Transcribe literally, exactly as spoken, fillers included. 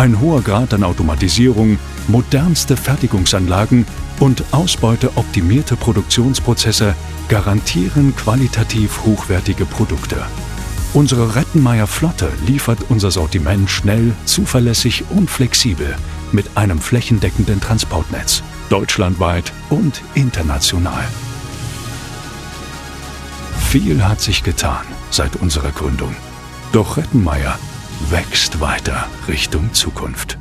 Ein hoher Grad an Automatisierung, modernste Fertigungsanlagen und ausbeuteoptimierte Produktionsprozesse garantieren qualitativ hochwertige Produkte. Unsere Rettenmeier Flotte liefert unser Sortiment schnell, zuverlässig und flexibel mit einem flächendeckenden Transportnetz, deutschlandweit und international. Viel hat sich getan seit unserer Gründung. Doch Rettenmeier wächst weiter Richtung Zukunft.